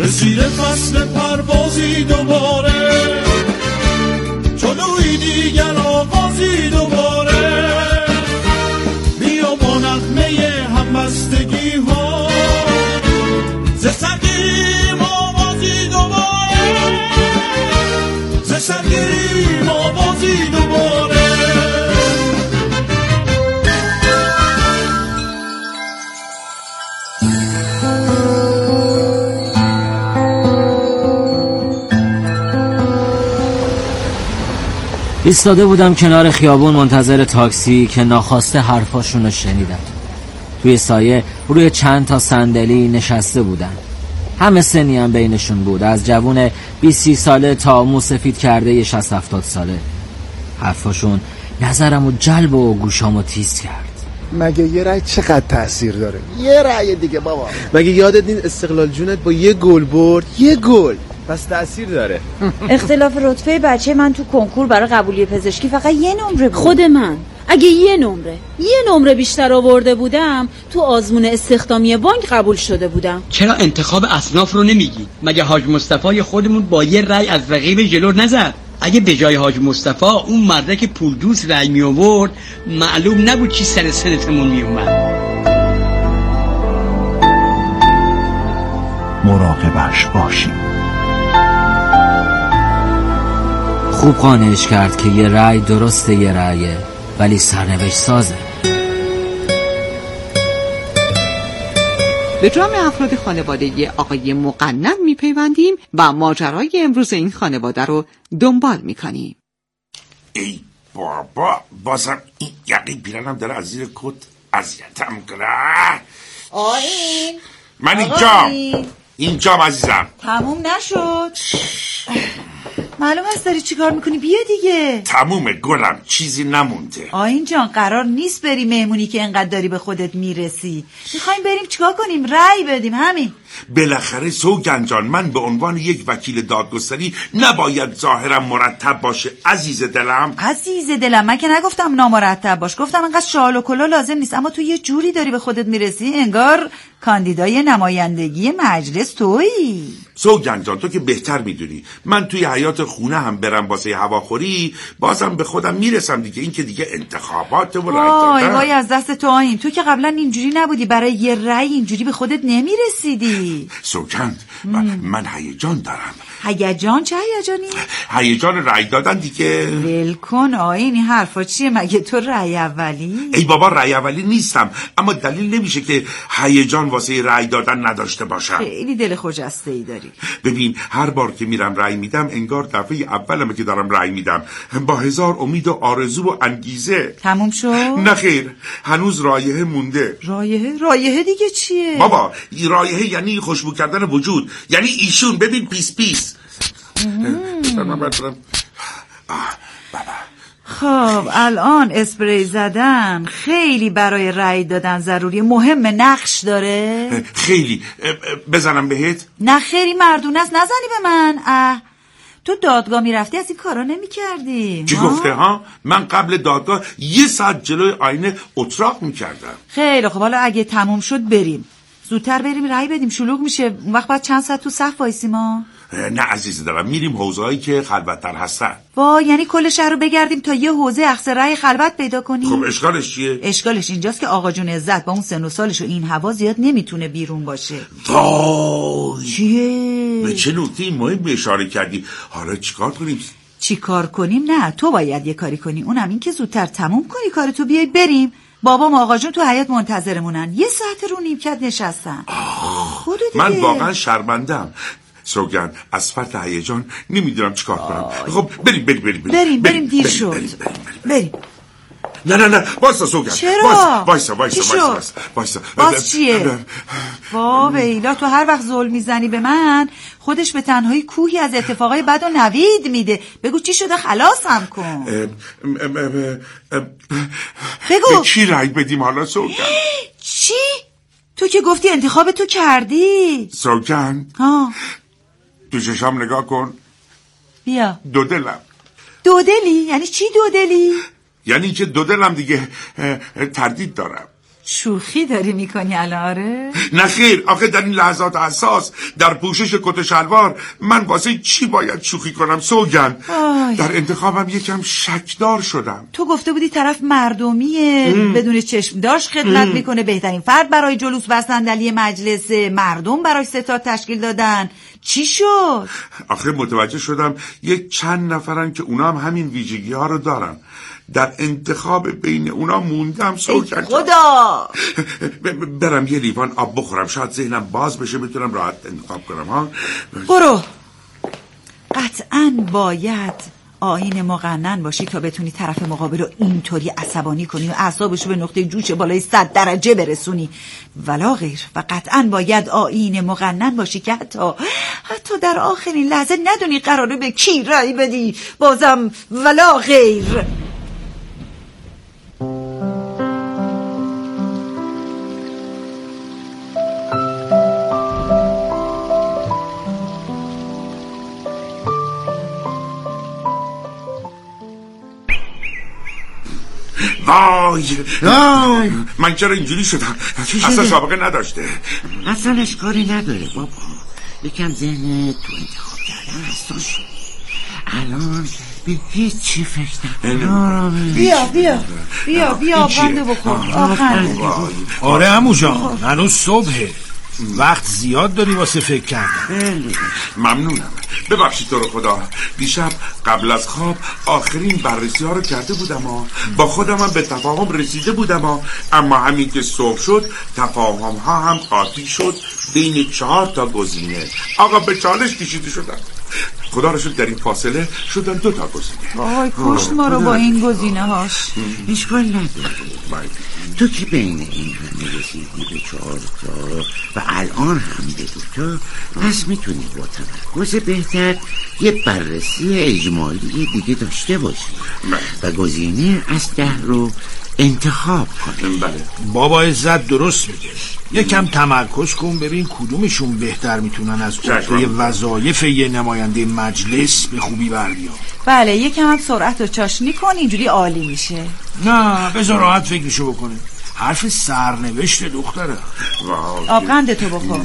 رسیده فصل پروازی دوباره، جلوی دیگر آغازی دوباره، بیا با نغمه همبستگی ها ز سرگیریم آوازی دوباره، ز سرگیریم آوازی دوباره. ایستاده بودم کنار خیابون منتظر تاکسی که ناخواسته حرفاشون رو شنیدم. توی سایه روی چند تا صندلی نشسته بودن. همه سنی هم بینشون بود، از جوون 20 ساله تا موسفید کرده 60-70 ساله. حرفاشون نظرمو جلب و گوشامو تیز کرد. مگه یه رأی چقدر تأثیر داره؟ یه رأی دیگه بابا. مگه یادت نیست استقلال جونت با یه گل برد؟ یه گل پس تأثیر داره. اختلاف رتبه بچه من تو کنکور برای قبولی پزشکی فقط یه نمره بود. خود من اگه یه نمره بیشتر آورده بودم تو آزمون استخدامی بانک قبول شده بودم. چرا انتخاب اصناف رو نمیگی؟ مگه حاج مصطفی خودمون با یه رأی از رقیب جلو نزد؟ اگه به جای حاج مصطفی اون مرده که پول دوست رأی می آورد، معلوم نبود چی سر سنتمون می اومد. مراقبش باشیم. خوب قانعش کرد که یه رأی درسته، یه رأیه ولی سرنوشت سازه. به جمع افراد خانواده آقای مقنن میپیوندیم و ماجرای امروز این خانواده رو دنبال میکنیم. ای بابا، بازم این یقین پیرنم داره از زیر کت اذیتم کنه. آیین من اینجام عزیزم. تموم نشد. معلوم است داری چی کار میکنی، بیا دیگه. تمومه گلم، چیزی نمونده. آیین جان قرار نیست بری مهمونی که انقدر داری به خودت میرسی. میخوایم بریم چیکار کنیم؟ رأی بدیم، همین. بالاخره سوگن جان، من به عنوان یک وکیل دادگستری نباید ظاهرم مرتب باشه عزیز دلم. عزیز دلم من که نگفتم نامرتب باش، گفتم انقدر شال و کلا لازم نیست، اما تو یه جوری داری به خودت میرسی انگار کاندیدای نمایندگی مجلس تویی. سوگن جان تو که بهتر میدونی، من توی حیات خونه هم برم واسه هواخوری بازم به خودم میرسم دیگه. این که دیگه انتخابات و وای از دست تو آیین، تو که قبلا اینجوری نبودی، برای یه رأی اینجوری به خودت نمیرسیدی. سوگند من هیجان دارم. هیجان؟ چه هیجانی؟ هیجان رأی دادن دیگه. ول کن آیین، این حرفا چیه؟ مگه تو رأی اولی؟ ای بابا رأی اولی نیستم، اما دلیل نمیشه که هیجان واسه رأی دادن نداشته باشم. خیلی دل خجسته‌ای داری. ببین هر بار که میرم رأی میدم انگار دفعه اولمه که دارم رأی میدم، با هزار امید و آرزو و انگیزه. تموم شد؟ نه خیر، هنوز رایحه مونده. رایحه دیگه چیه؟ بابا رایحه یعنی خوشبو کردن وجود، یعنی ایشون. ببین پیس خب الان اسپری زدن خیلی برای رأی دادن ضروری، مهم، نقش داره؟ خیلی. بزنم بهت؟ نه خیلی مردونه است، نزنی به من. تو دادگاه میرفتی از این کارا نمی کردی؟ چی گفته ها؟ من قبل دادگاه 1 ساعت جلوی آینه اتراق میکردم. خیلی خب، حالا اگه تموم شد بریم، زودتر بریم رأی بدیم، شلوغ میشه اون وقت. بعد چند ساعت تو صف وایسیم ها؟ نه عزیز دارم، میریم حوزه‌هایی که خلوت‌تر هستن. یعنی کل شهر رو بگردیم تا یه حوزه اخص رأی خلوت پیدا کنیم؟ خب اشکالش چیه؟ اشکالش اینجاست که آقا جون عزت با اون سن و سالش و این هوا زیاد نمیتونه بیرون باشه. چیه؟ به چه نکته مهمی اشاره کردی؟ حالا چیکار کنیم؟ چیکار کنیم؟ نه تو باید یه کاری کنی، اونم این که زودتر تموم کنی کارتو، بیای بریم. بابا و آقا جون تو حیاط منتظرمونن، 1 ساعت رو نیمکت نشستن. من واقعا شرمندم سوگن، از فرط هیجان نمیدونم چیکار کنم. خب بریم دیر شد. بریم. نه وایسا سوگن. چرا؟ وایسا باز چیه؟ ویلا تو هر وقت ظلم میزنی به من خودش به تنهایی کوهی از اتفاقای بد و نوید میده. بگو چی شده، خلاصم کن. بگو به چی رأی بدیم حالا سوگن؟ چی؟ تو که گفتی انتخاب تو کردی. سوگن تو چشام نگاه کن. بیا. دو دلم. دو دلی؟ یعنی چی دو دلی؟ یعنی که دو دلم دیگه تردید دارم. شوخی داری میکنی الاره؟ نه خیر، آخه در این لحظات حساس در پوشش کت و شلوار من واسه چی باید شوخی کنم سوگن؟ در انتخابم یکم شکدار شدم. تو گفته بودی طرف مردمیه، بدون چشم داشت خدمت میکنه، بهترین فرد برای جلوس و صندلی مجلس، مردم برای ستاد تشکیل دادن. چی شد؟ آخه متوجه شدم یک چند نفرن که اونا هم همین ویژگی ها رو دارن. در انتخاب بین اونا موندم سوگن. خدا برم یه لیوان آب بخورم، شاید ذهنم باز بشه بتونم راحت انتخاب کنم. ها برو. قطعاً باید آیین مقنن باشی تا بتونی طرف مقابل رو اینطوری عصبانی کنی و اعصابشو به نقطه جوش بالای 100 درجه برسونی، ولا غیر. و قطعاً باید آیین مقنن باشی که حتی در آخرین لحظه ندونی قراره به کی رأی بدی، بازم ولا غیر. وای من چرا اینجوری شدم؟ اصلا سابقه نداشته. اصلا اشکالی نداره بابا، یکم ذهن تو انتخاب کردن حساس شد. الان به هیچ چی فکر نکن. بیا آبغنده بخور. آره عمو جان، هنوز صبحه، وقت زیاد داری واسه فکر کردن. ممنونم. ببخشید تو رو خدا، دیشب قبل از خواب آخرین بررسی ها رو کرده بودم با خودم هم به تفاهم رسیده بودم اما همین که صبح شد تفاهم ها هم قاطی شد بین 4 تا گزینه. آقا به چالش کشیده شدن. خدا رو شد در این فاصله شدن 2 تا گزینه. وای کشت ما رو با این گزینه هاش. اشکال نداره، تو که بین این همه رسیدی به 4 تا و الان هم به 2 تا، پس میتونی با تمرکز بهتر یه بررسی اجمالی دیگه داشته باشی و گزینه از 10 رو انتخاب کنی. بله بابا عزت درست میگه، یکم تمرکز کن ببین کدومشون بهتر میتونن از عهده وظایف یه نماینده مجلس به خوبی بر بیان. بله یکم هم سرعت رو چاشنی کن، اینجوری عالی میشه. نه بذار راحت فکرشو بکنه، حرف سرنوشت دختره. آبغنده تو بخور.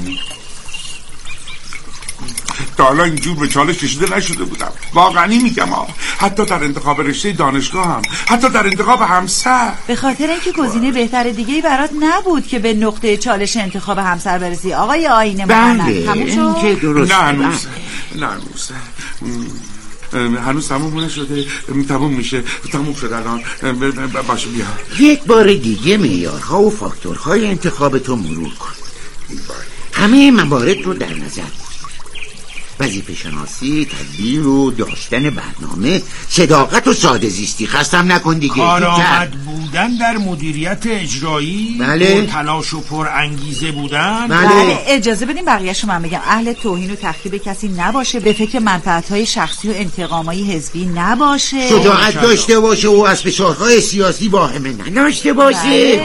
تا حالا اینجور به چالش کشیده نشده بودم، واقعی میگم. حتی در انتخاب رشته دانشگاه هم، حتی در انتخاب همسر. به خاطر اینکه گزینه بهتر دیگه‌ای برات نبود که به نقطه چالش انتخاب همسر برسی. آقای آیین مقنن تموم شد؟ نه هنوز تموم نشده. تموم میشه. تموم شد الان. باشه بیا یک بار دیگه معیارها و فاکتورهای انتخابتو مرور کن. همه موارد رو در نظر وظیفه شناسی، تدبیر و داشتن برنامه، صداقت و ساده زیستی. خستم نکن دیگه. کارآمد بودن در مدیریت اجرایی. بله. تلاش و پر انگیزه بودن. بله. اجازه بدیم بقیه‌شو من بگم. اهل توهین و تخریب کسی نباشه، به فکر منفعت‌های شخصی و انتقام‌های حزبی نباشه، شجاعت داشته باشه و از فشارهای سیاسی واهمه نداشته باشه.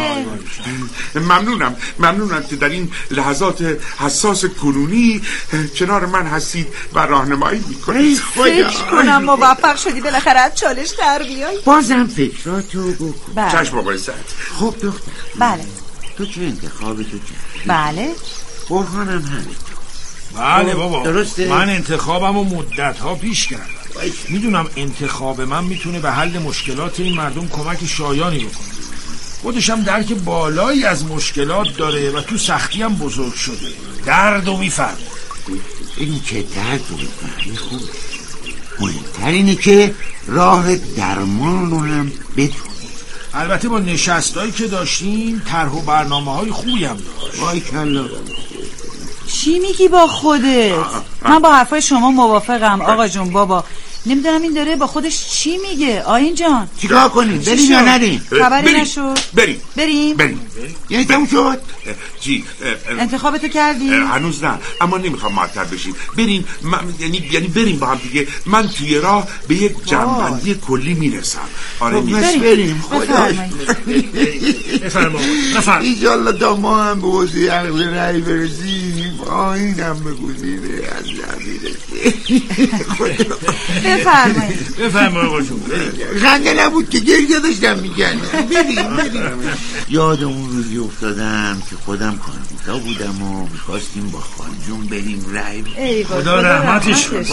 ممنونم که در این لحظات حساس کنونی کنار من هستید و راهنمایی میکنید. فکر کنم موفق شدی بالاخره از چالش در بیای. بازم فکراتو بکن. چشم بابا عزت. خب دختر. بله. تو که انتخابتو کردی؟ بله. برهانم همین. بله بابا درسته؟ من انتخابمو مدت‌ها پیش کردم. میدونم انتخاب من میتونه به حل مشکلات این مردم کمک شایانی بکنه. خودشم درک بالایی از مشکلات داره و تو سختی هم بزرگ شده. دردو میفهمه. این که درد رو بفهمی خوبه. مهمتر اینه که راه درمان رو هم بدونی. البته با نشستایی که داشتیم طرح و برنامه‌های خوبی هم داشت. وای کلا. چی میگی با خودت؟ من با حرفای شما موافقم آقا جون. بابا نمیدونم این داره با خودش چی میگه. آیین جان چیکار کنیم؟ بریم یا نریم؟ خبری نشد؟ بریم. یعنی تموم شد؟ چی؟ انتخابتو کردی؟ هنوز نه، اما نمیخوام معطل بشیم. بریم. یعنی بریم با هم دیگه. من توی راه به یک جمع‌بندی کلی میرسم. آره بریم. خدا بفرمایید. ایجالله تا ما هم به وضعی عقل رأی برسیم، آیینم به گزینه از میرسیم. بفرمایید آقا جون. خنده نبود که گریه داشتم میگن. بریم. یاد اون روزی افتادم که خودم کارگوزا بودم و میخواستیم با خانجون بریم رای. خدا رحمتش کنه.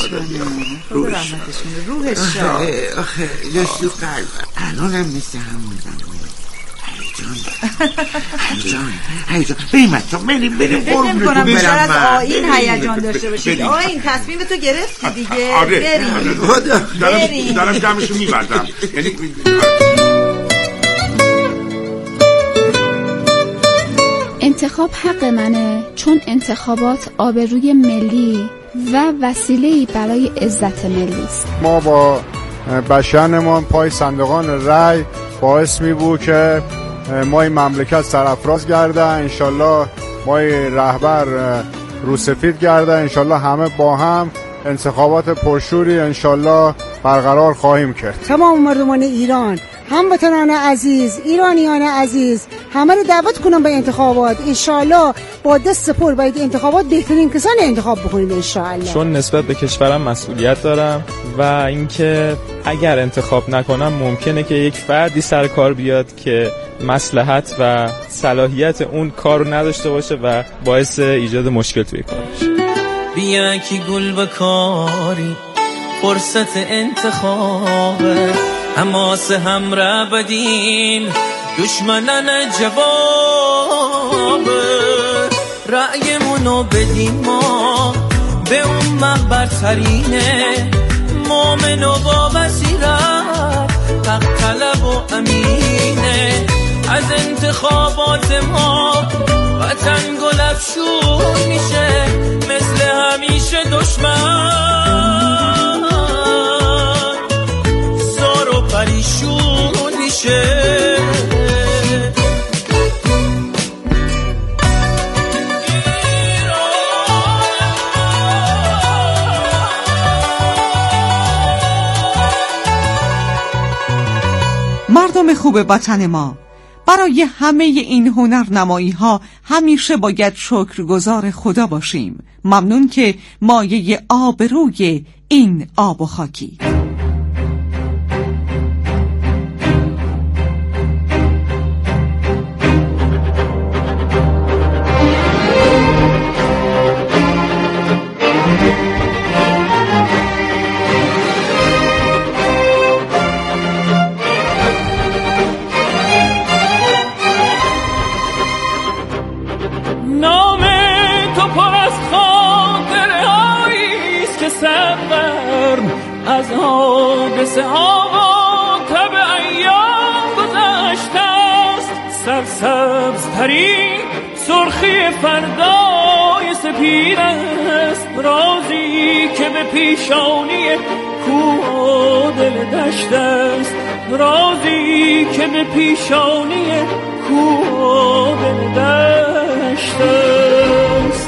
روحش شاد. آخه دستی قلب الانم مثل همون زمان هیجان بریم قربون کنم بیشتر از آیین هیجان داشته باشید. آیین تصمیم تو گرفتی دیگه. بریم دارم جمعشو میبردم. انتخاب حق منه، چون انتخابات آبروی ملی و وسیله‌ای برای عزت ملی است. ما با بشنمان پای صندوقان رای باعث می بود که ما این مملکت سرافراز گرده، انشالله ما رهبر روسفید گرده، انشالله همه با هم انتخابات پرشوری انشالله برقرار خواهیم کرد. تمام مردمان ایران، هموطنان عزیز، ایرانیان عزیز، همه رو دعوت کنم به انتخابات. انشالله با دست پر باید انتخابات بهترین کسان انتخاب بکنید انشالله. چون نسبت به کشورم مسئولیت دارم و اینکه اگر انتخاب نکنم ممکنه که یک فردی سر کار بیاد که مصلحت و صلاحیت اون کار رو نداشته باشه و باعث ایجاد مشکل توی کار بشه. بیا کی گل بکاری فرصت انتخابه، حماس هم را بدین دشمنان جواب، رأیمونو بدیم ما به اون مقبرترینه، مومن و با بصیرت، حق طلب و امینه. از انتخابات ما وطن گل افشون میشه، مثل همیشه دشمن زار و پریشون میشه. مردم خوب وطن ما، برای همه این هنرنمایی ها همیشه باید شکرگزار خدا باشیم. ممنون که مایه آبروی این آب و خاکی. از حادثه ها و تب ایام گذشته است، سرسبزترین سرخی فردای سپید است، رازی که به پیشانی کوه و دل دشت است، رازی که به پیشانی کوه و دل دشت است.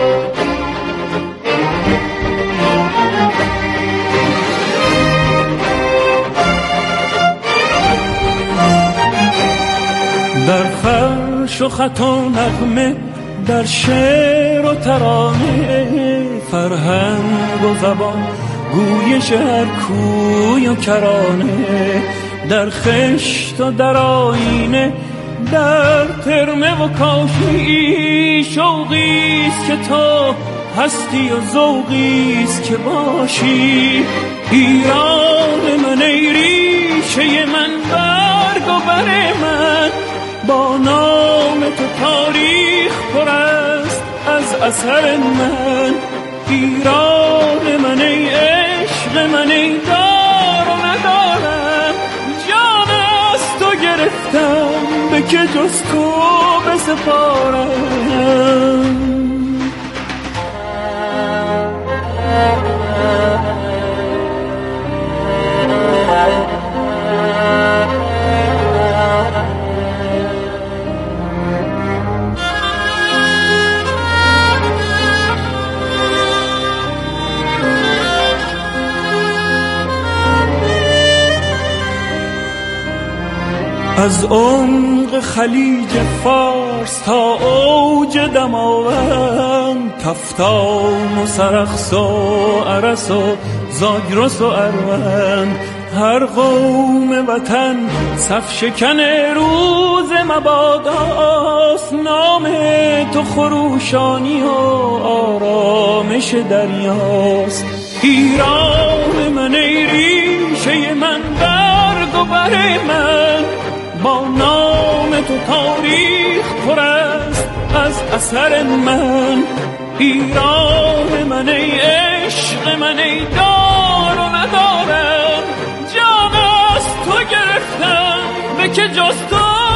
در فرش و خط و نغمه، در شعر و ترانه، فرهنگ و زبان، گویش هر کوی و کرانه، در خشت و در آینه، در ترمه و کاشی، شوقیست که تو هستی و ذوقیست که باشی. ایران من ای ریشه من، برگ و بر من، با نام تو تاریخ پر است از اثر من. ایران من ای عشق من، ای دار و ندارم، جان از تو گرفتم به که جز تو بسپارم. از عمق خلیج فارس تا اوج دماوند، کفتان و سرخس و عرس و زاگرس و اروند، هر قوم وطن صف شکن روز مباداست. نام تو خروشانی و آرامش دریاست. ایران من ای ریشه من، برگ و بر من، با نام تو تاریخ پر است از اثر من. ایران من ای عشق من، ای دار و ندارم، جان از تو گرفتم به که جز تو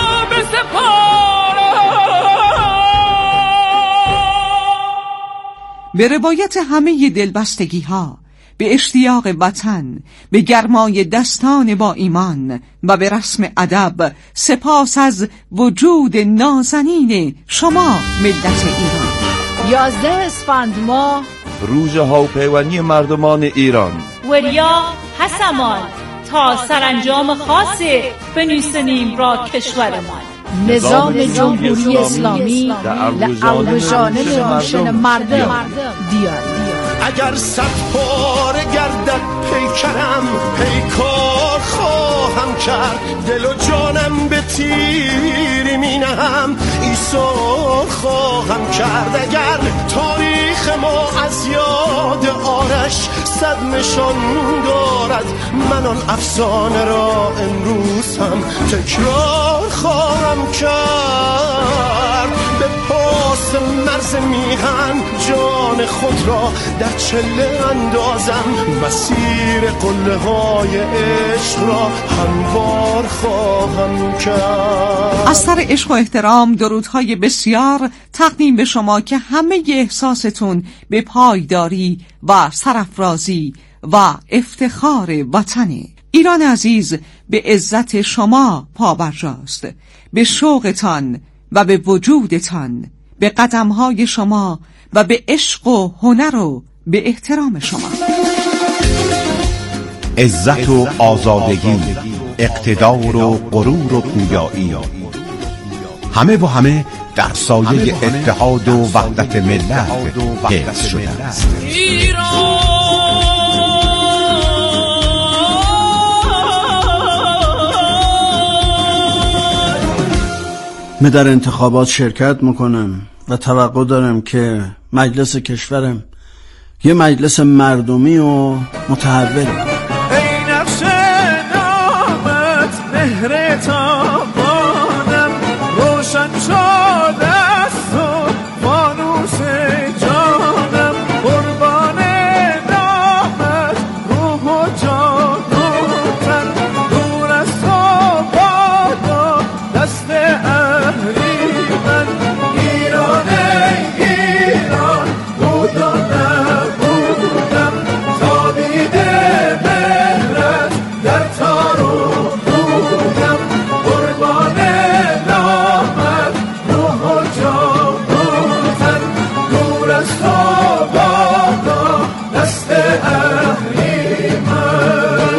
به روایت همه دلبستگی ها، به اشتیاق وطن، به گرمای دستان با ایمان و به رسم ادب، سپاس از وجود نازنین شما ملت ایران. 11 اسفند ماه، روز هاوپیوندی مردمان ایران. وریا حسمان تا سرانجام خاصی بنویسنیم را کشورمان. نظام جمهوری اسلامی لعوجانه روشن مردم دیار. اگر 100 پاره گردد پیکرم، پیکار خواهم کرد، دل و جانم به تیری می نهم، ایثار خواهم کرد. اگر تاریخ ما از یاد آرش 100 نشان دارد، من آن افسانه را امروز هم تکرار خواهم کرد. به پاس مرز میهن جان خود را در چله اندازم، مسیر قله های عشق را هموار خواهم کرد. از سر عشق و احترام درودهای بسیار تقدیم به شما که همه احساستون به پایداری و سرافرازی و افتخار وطنه. ایران عزیز به عزت شما پابرجاست، به شوقتان و به وجودتان، به قدمهای شما و به عشق و هنر و به احترام شما. عزت و آزادگی، اقتدار و غرور و پویایی، همه و همه در سایه اتحاد و وحدت ملت حفظ شده است. من در انتخابات شرکت میکنم و توقع دارم که مجلس کشورم یه مجلس مردمی و متحول. ای نقش نامت مهر تابانم، روشن شده است و فانوس جانم، قربان نامت روح و جان و تن، دور از تو بادا دست اهلی من. ایران ای ایران بود و نبودم، تا دیده مهرت در تار و بودم، قربان نامت روح و جان و تن، دور از تو بادا دست اهلی من.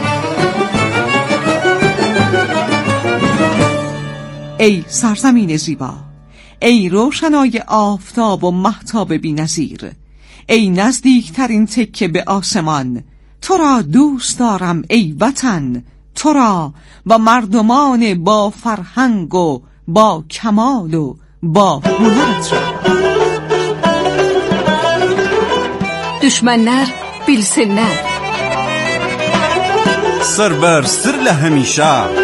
ای سرزمین زیبا، ای روشنای آفتاب و مهتاب بی‌نظیر، ای نزدیکترین تکه به آسمان، تو را دوست دارم ای وطن، تو را و مردمان با فرهنگ و با کمال و با هنرت را. دشمن نر بیلسن نر، سر بر سر لهمیشه.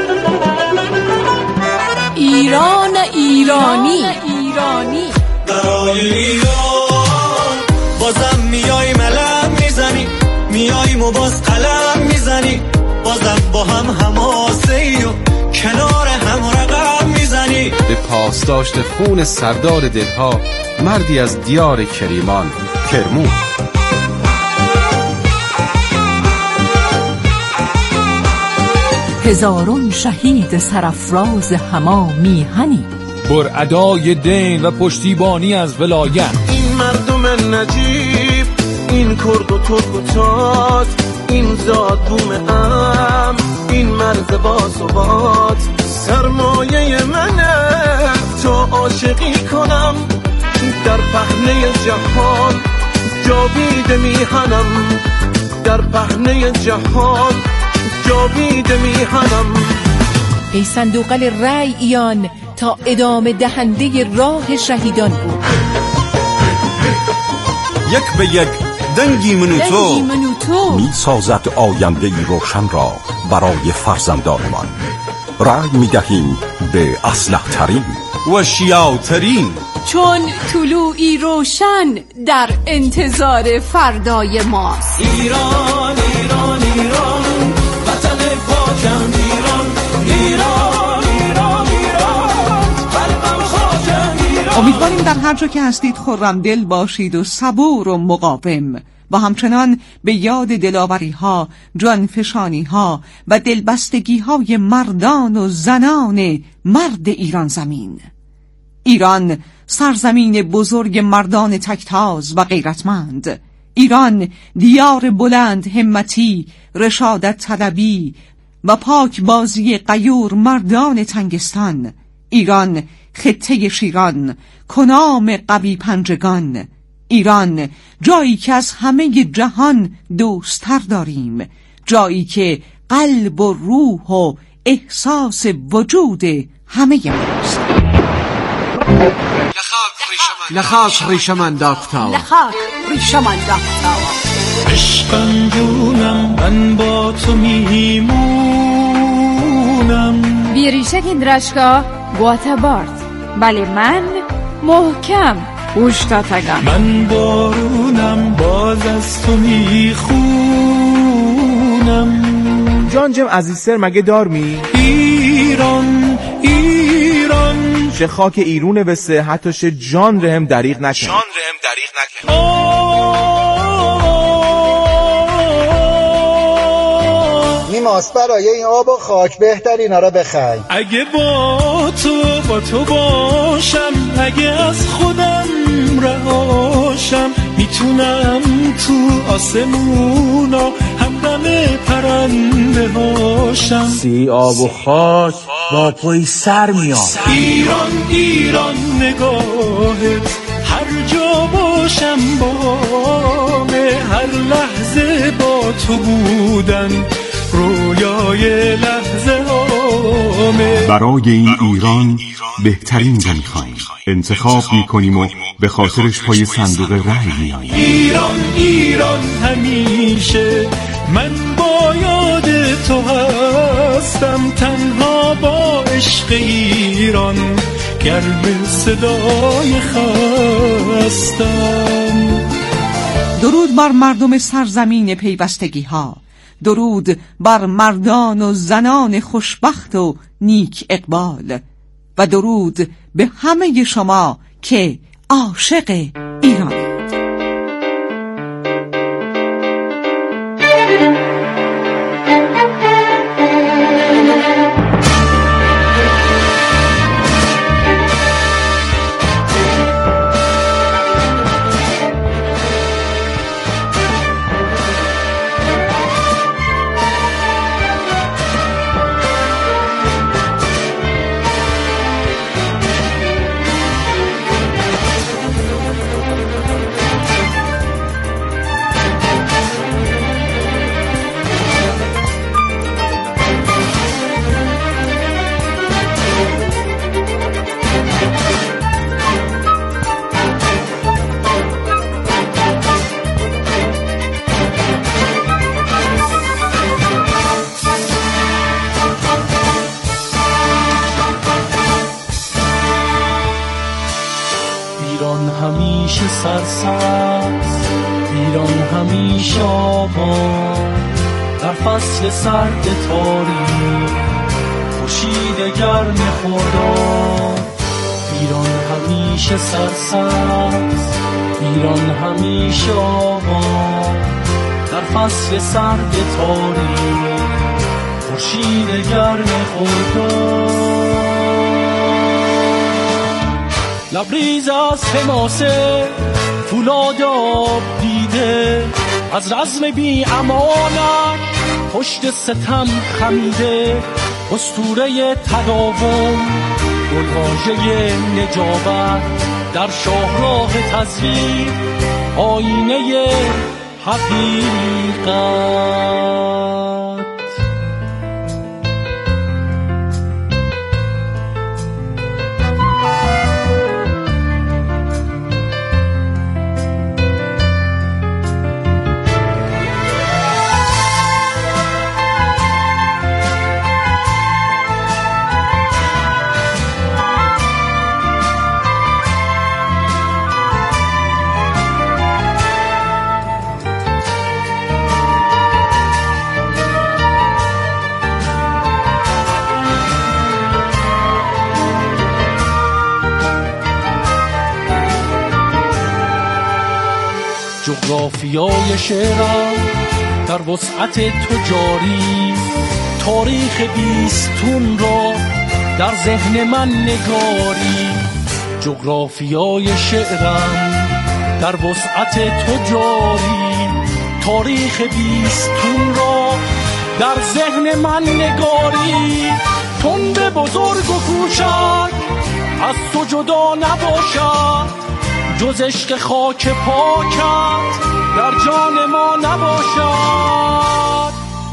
ایران ایرانی، برای ایران بازم میای ملم میزنی، میای و باز قلم میزنی، بازم با هم حماسه ای و کنار هم رقم میزنی. به پاسداشت خون سردار دلها، مردی از دیار کریمان، کرمون. هزاران شهید سرافراز هما میهنی، بر ادای دین و پشتیبانی از ولایت. این مردم نجیب، این کرد و ترک و تات، این زاد بوم ام، این مرز باثبات، سرمایه منه تا عاشقی کنم در پهنه جهان جاوید میهنم، در پهنه جهان جاوید میهنم. ای صندوقل رأییان تا ادامه دهنده راه شهیدان بود. یک به یک دنگی منوتو می سازد آینده ای روشن را برای فرزندانمان. رأی می دهیم به اصلح ترین و شیاع ترین، چون طلوعی روشن در انتظار فردای ماست. ایران ایران ایران وطن پاکم، ایران ایران ایران ایران قلبم خاکم، ایران. امیدواریم در هر جا که هستید خرمدل باشید و صبور و مقاوم و همچنان به یاد دلاوری ها، جانفشانی ها و دلبستگی های مردان و زنان مرد ایران زمین. ایران سرزمین بزرگ مردان تکتاز و غیرتمند. ایران دیار بلند همتی، رشادت طلبی و پاک بازی غیور مردان تنگستان. ایران خطه شیران، کنام قوی پنجگان. ایران جایی که از همه جهان دوستتر داریم، جایی که قلب و روح و احساس وجود همه ماست. لخاک ریشمان داکتاوا، لخاک ریشمان داکتاوا. عشقم جونم من با تو میمونم. بیریشک درشکا گواتابارد، بله من محکم اوشتاتگم. من بارونم باز از تو میخونم. جان جم عزیزتر مگه دارمی؟ ایران ایران چه خاک ایرونه بسه حتی شه جان رهم دریغ نکن. نیماس برای این آب و خاک بهترینا را بخای. اگه با تو باشم، اگه از خودم رهاشم، میتونم تو آسمونا همدم پرنده هاشم. سی آب و خاک با پای سر میام. ایران ایران نگاهت هر جا باشم بامه، هر لحظه با تو بودن رویای لحظه هامه. برای این ایران بهترین را می‌خوایم، انتخاب می‌کنیم و به خاطرش پای صندوق رأی می‌آییم. ایران ایران همیشه من با یاد تو هستم، تنها با عشق ایران گرم صدای خستم. درود بر مردم سرزمین پیوستگی ها، درود بر مردان و زنان خوشبخت و نیک اقبال و درود به همه شما که عاشق ایران. ایران همیشه سرسبز، ایران همیشه آباد، در فصل سرد تاریک خورشید گرم خرداد. ایران همیشه سرسبز، ایران همیشه آباد، در فصل سرد تاریک خورشید گرم خرداد. لبریز از حماسه فولاد آب دیده، از رزم بی امانت پشت ستم خمیده. اسطوره تداوم گلواژه نجابت در شاهراه تزویر، آینه حقیقت. جغرافیای شعرم در وسعت تو جاری، تاریخ بیستون را در ذهن من نگاری. جغرافیای شعرم در وسعت تو جاری، تاریخ بیستون را در ذهن من نگاری. تند بزرگ و کوچک از تو جدا نباشد، جز عشق خاک پاکت در جان ما نباشد.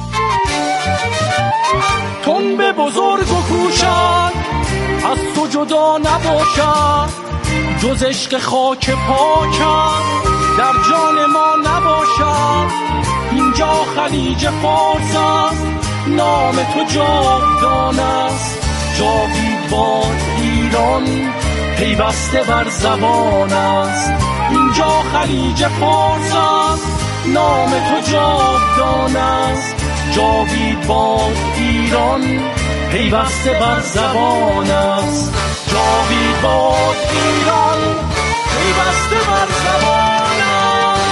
تند بزرگ و کوچک از تو جدا نباشد، جز عشق خاک پاکت در جان ما نباشد. اینجا خلیج فارس است، نام تو جاودان است. جاوید باد ایران پیوسته بر زبان است. اینجا خلیج فارس است، نام تو جاودان است. جاوید باد ایران پیوسته بر زبان است. جاوید باد ایران پیوسته بر زبان است.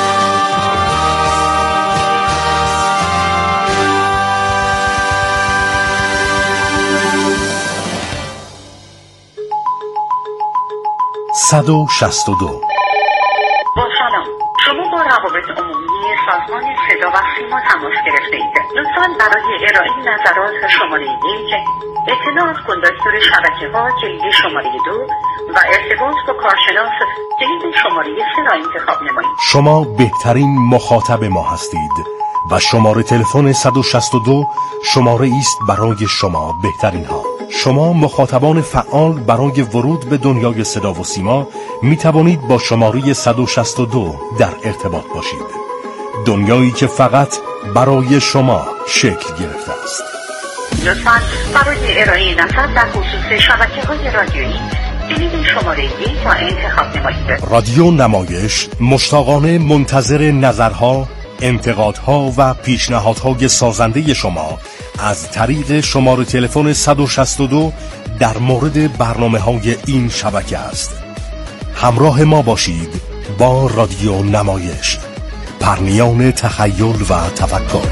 با سلام، شما با روابط عمومی سازمان صدا و سیما تماس گرفته اید. لطفاً برای ارائه نظرات شماره 1، اطلاع از کندکتور شبکه‌ها کلید شماره 2 و ارتباط با کارشناس کلید شماره 3 را انتخاب نمایید. شما بهترین مخاطب ما هستید و شماره تلفن 162 شماره است برای شما بهترین ها. شما مخاطبان فعال برای ورود به دنیای صدا و سیما می توانید با شماره 162 در ارتباط باشید. دنیایی که فقط برای شما شکل گرفته است. لطفاً برای ارائه نظر در خصوص شبکه‌های رادیویی کلید شماره 1 را انتخاب نمایید. رادیو نمایش مشتاقانه منتظر نظرها، انتقادها و پیشنهادهای سازنده شما از طریق شماره تلفن 162 در مورد برنامه‌های این شبکه است. همراه ما باشید با رادیو نمایش، پرنیان تخیل و تفکر.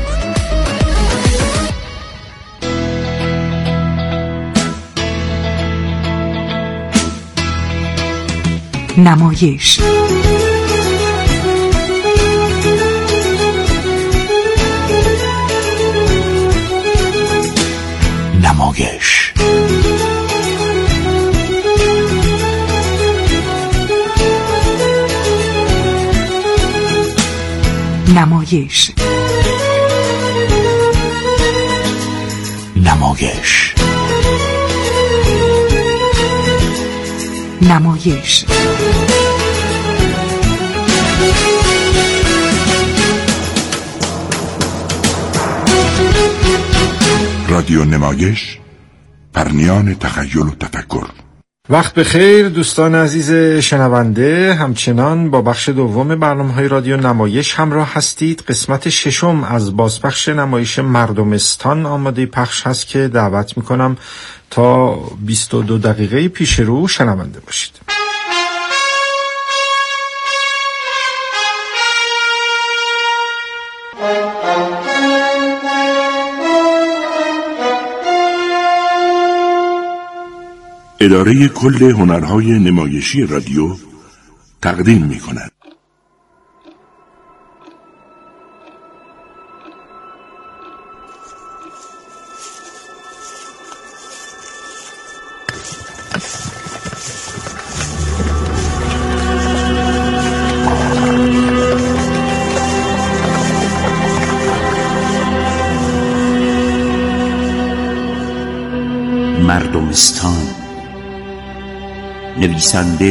نمایش نمایش نمایش نمایش نمایش رادیو نمایش، پرنیان تخیل و تفکر. وقت بخیر دوستان عزیز شنونده، همچنان با بخش دوم برنامه‌های رادیو نمایش همراه هستید. قسمت ششم از بازپخش نمایش مردمستان آماده پخش هست که دعوت میکنم تا 22 دقیقه پیش رو شنونده باشید. اداره کل هنرهای نمایشی رادیو تقدیم می‌کند. مردمستان. نویسنده